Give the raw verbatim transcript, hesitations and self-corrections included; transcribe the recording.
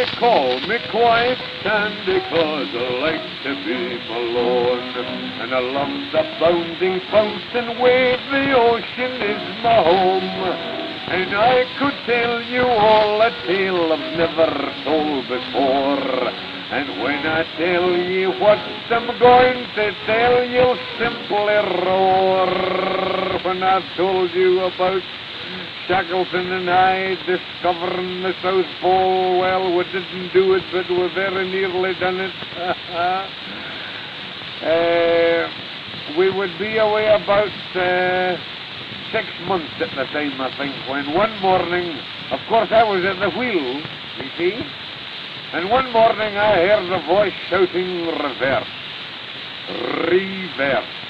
they call me quiet Sandy, 'cause I like to be alone. And I love the bounding fountain wave, the ocean is my home. And I could tell you all a tale I've never told before. And when I tell you what I'm going to tell, you'll simply roar. When I've told you about Shackleton and I discovering the South Pole, well, we didn't do it, but we very nearly done it. uh, we would be away about uh, six months at the time, I think, when one morning, of course I was at the wheel, you see, and one morning I heard a voice shouting reverse, reverse.